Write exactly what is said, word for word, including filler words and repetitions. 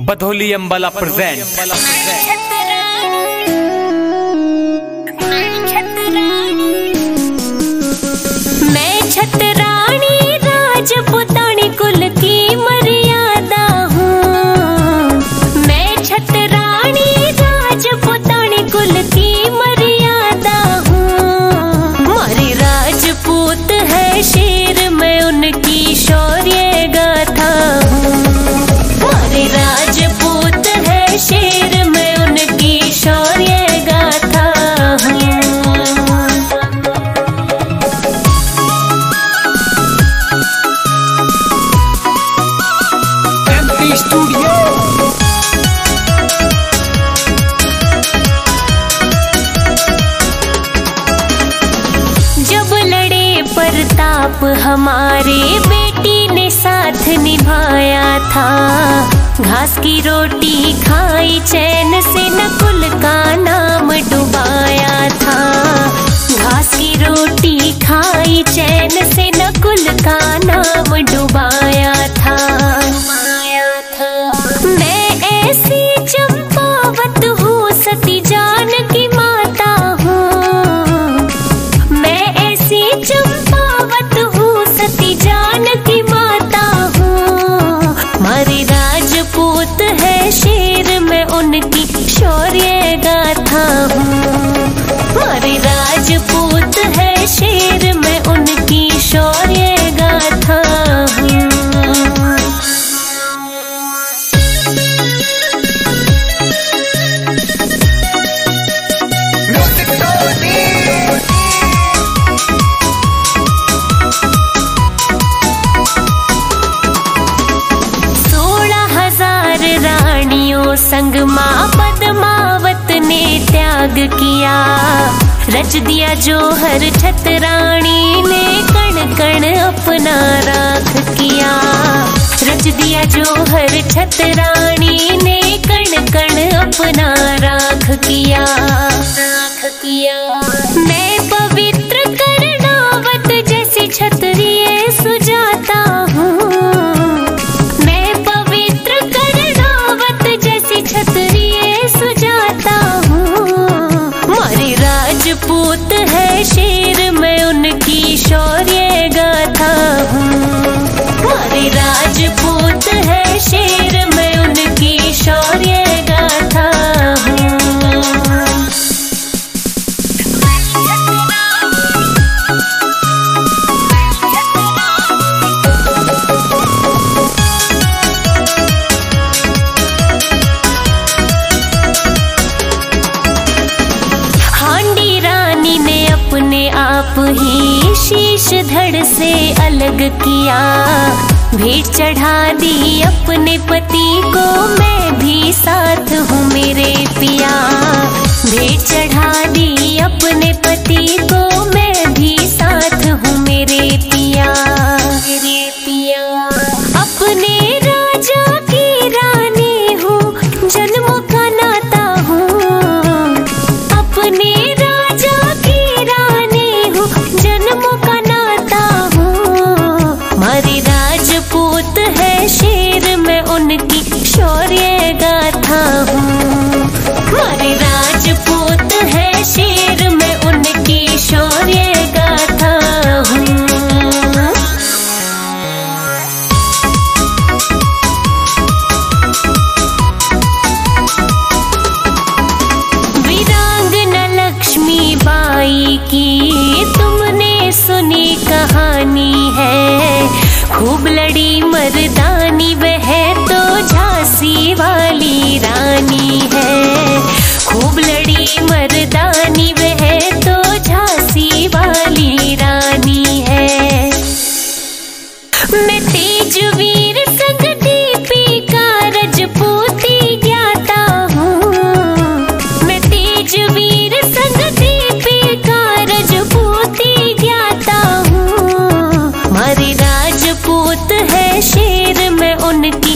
Badhauli Ambala present. मैं छतरानी राजपुतानी कुल की मर्यादा हूँ। मैं छतरानी राजपुतानी कुल की मर्यादा हूँ। हमारी राजपूत है शेर, मैं उनकी शौर्य गाथा हूँ। हमारी राजपूत है शेर, मैं उनकी शौर्य गाथा हूँ। स्टूडियो जब लड़े प्रताप हमारे बेटी ने साथ निभाया था। घास की रोटी खाई चैन से नकुल का नाम डुबाया था। घास की रोटी खाई चैन से नकुल का नाम डुबाया था। मैं ऐसी चंपावत हूँ, सती जानकी माता हूँ। मैं ऐसी चंपावत हूँ, सती जानकी माता हूँ। हमारी राजपूत है शेर, मैं उनकी शौर्य गाथा हूँ। हमारी राजपूत है शेर, मैं उनकी शौर्य गाथा हूँ। संग माँ पद्मावत ने त्याग किया। रच दिया जोहर छतरानी ने कण कण अपना राख किया। रच दिया जोहर छतरानी ने कण कण अपना राख किया। राख किया मैं पवित्र कर्णावत जैसी क्षत्रिय सुजाता हूँ। मैं पवित्र कर्णावत जैसी क्षत्रिय सुजाता हूँ। हमारी राजपूत है शेर, मैं उनकी शौर्य गाथा हूँ। हमारी राजपूत है शेर, मैं उनकी शौर्य गाथा हूँ। हांडी रानी ने अपने आप ही शीश धड़ से अलग किया। भेंट चढ़ा दी अपने पति को, मैं भी साथ हूँ मेरे पिया। भेंट चढ़ा दी अपने पति को, मैं भी साथ हूँ मेरे पिया। मेरे पिया अपने राजा की रानी हूँ, जन्म का नाता हूँ। अपने राजा की रानी हूँ, जन्म का नाता हूँ। हमारी राजपूत है शेर, मैं उनकी शौर्य गाथा हूँ। हमारी राजपूत है शेर, मैं उनकी शौर्य गाथा हूँ। वीरांगना लक्ष्मी बाई की तुमने सुनी कहानी है। खूब लड़ी मर्दानी, वह तो झांसी वाली रानी है। खूब लड़ी मर्दानी, वह तो झांसी वाली रानी है। मैं तेज वीर संग दीपिका रजपूती ज्ञाता हूँ। मैं तेज वीर संग दीपिका रजपूती ज्ञाता हूँ। हमारी राजपूत है शेर, मैं उनकी